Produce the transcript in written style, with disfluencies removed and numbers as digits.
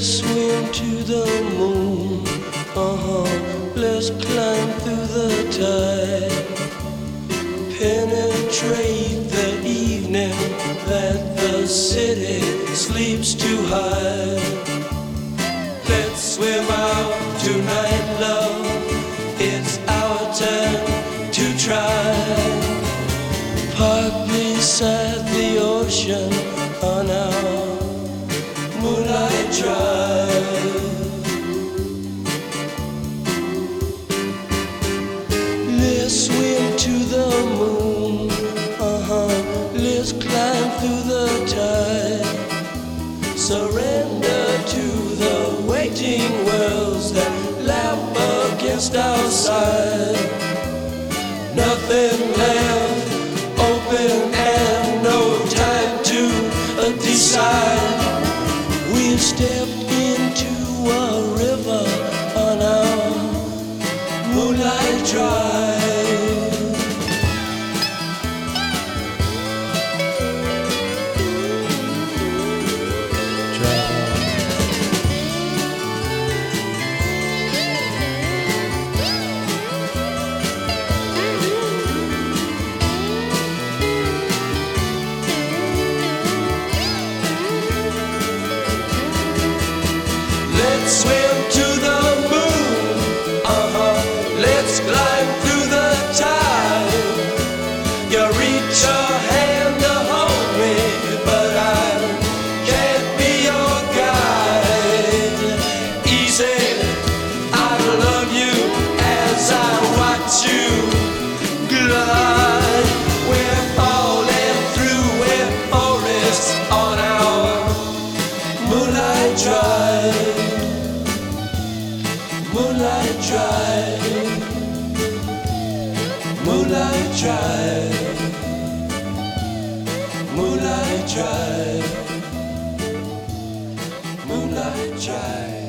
swim to the moon. Let's climb through the tide. Penetrate the evening that the city sleeps too high. Let's swim out tonight, love. It's our turn to try. Park beside the ocean on our moonlight drive. Let's swim to the moon. Let's climb through the tide. Surrender to the waiting worlds that lap against our side. Nothing left open and no time to decide. We've stepped into a river on our moonlight drive. Let's swim to the moon. Let's climb through the tide. You reach your hand to hold me, but I can't be your guide. Easy, I love you as I watch you glide. We're falling through a forest on our moonlight drive. Moonlight drive, moonlight drive, moonlight drive, moonlight drive.